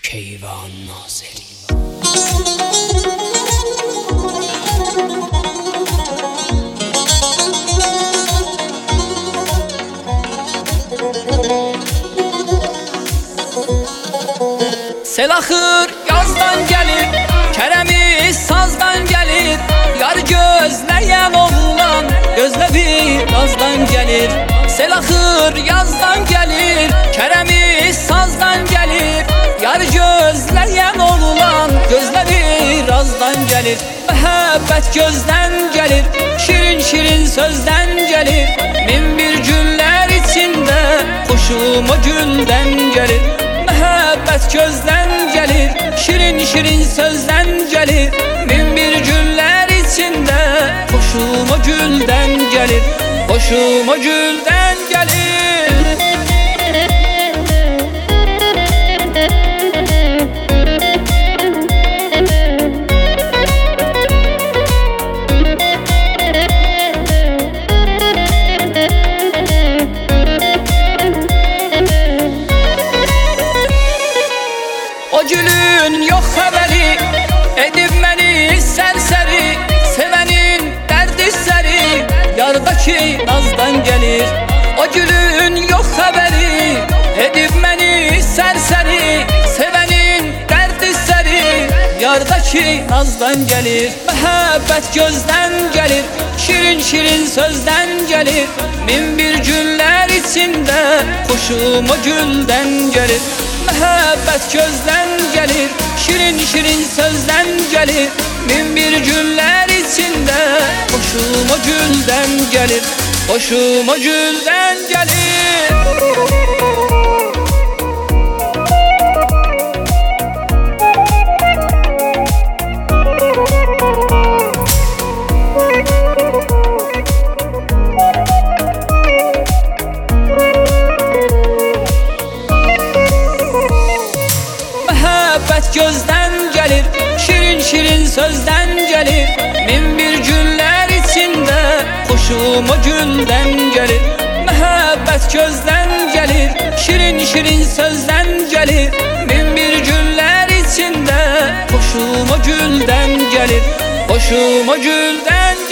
Keyvan Nazeri. Sel axır yazdan gəlir, kərəmi sazdan gəlir. Yar gözləyən oğlan gözlə birazdan gəlir. Sel axır yazdan gəlir, kərəmi sazdan gəlir. Yar gözləyən oğlan gözlə birazdan gəlir. Məhəbbət gözdən gəlir, şirin şirin sözdən gəlir. Min bir günlər içində xoşum o güldən gəlir. Məhəbbət gözdən gəlir, şirin şirin sözdən gəlir. Min bir günlər içində xoşum o güldən gəlir. Xoşum o güldən gəlir. O gülün yox xəbəri edib məni sərsəri. Sevənin dərdi səri yardakı nazdan gəlir. O gülün yox xəbəri edib məni sərsəri. Sevənin dərdi səri yardakı nazdan gəlir. Məhəbbət gözdən gəlir, şirin şirin sözdən gəlir. Min bir günlər içində xoşum o güldən gəlir. Məhəbbət gözdən gəlir, şirin şirin sözdən gəlir. Min bir günlər içində xoşum o güldən gəlir. Xoşum o güldən gəlir. Məhəbbət gözdən gəlir, şirin şirin sözdən gəlir. Min bir günlər içində xoşum o güldən gəlir. Məhəbbət gözdən gəlir, şirin şirin sözdən gəlir. Min bir günlər içində xoşum o güldən gəlir. Xoşum o güldən